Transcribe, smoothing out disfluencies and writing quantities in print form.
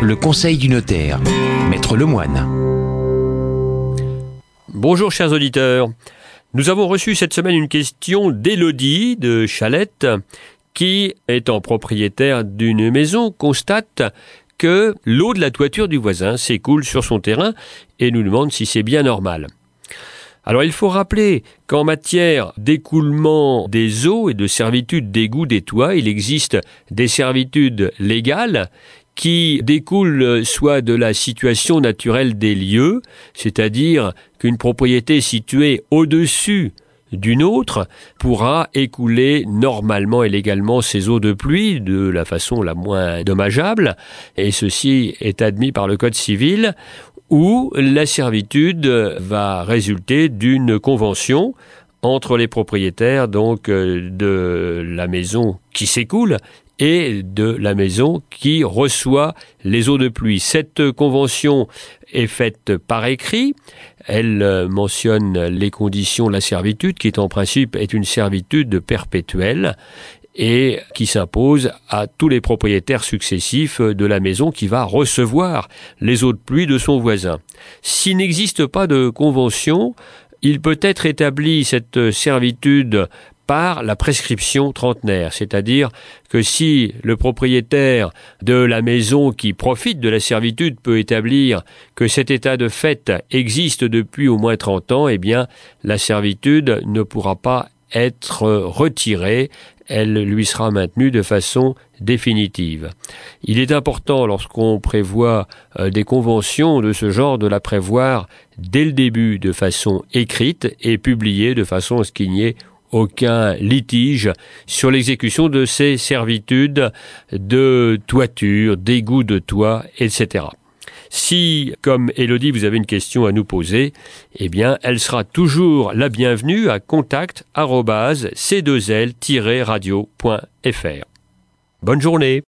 Le conseil du notaire, Maître Lemoine. Bonjour chers auditeurs. Nous avons reçu cette semaine une question d'Élodie de Chalette qui, étant propriétaire d'une maison, constate que l'eau de la toiture du voisin s'écoule sur son terrain et nous demande si c'est bien normal. Alors il faut rappeler qu'en matière d'écoulement des eaux et de servitude d'égout des toits, il existe des servitudes légales qui découlent soit de la situation naturelle des lieux, c'est-à-dire qu'une propriété située au-dessus d'une autre pourra écouler normalement et légalement ses eaux de pluie de la façon la moins dommageable, et ceci est admis par le Code civil, où la servitude va résulter d'une convention entre les propriétaires donc de la maison qui s'écoule et de la maison qui reçoit les eaux de pluie. Cette convention est faite par écrit. Elle mentionne les conditions de la servitude, qui en principe est une servitude perpétuelle et qui s'impose à tous les propriétaires successifs de la maison qui va recevoir les eaux de pluie de son voisin. S'il n'existe pas de convention, il peut être établi cette servitude par la prescription trentenaire, c'est-à-dire que si le propriétaire de la maison qui profite de la servitude peut établir que cet état de fait existe depuis au moins 30 ans, eh bien la servitude ne pourra pas être retirée, elle lui sera maintenue de façon définitive. Il est important, lorsqu'on prévoit des conventions de ce genre, de la prévoir dès le début de façon écrite et publiée, de façon à ce qu'il n'y ait aucun litige sur l'exécution de ces servitudes de toiture, d'égout de toit, etc. Si, comme Élodie, vous avez une question à nous poser, eh bien, elle sera toujours la bienvenue à contact@c2l-radio.fr. Bonne journée.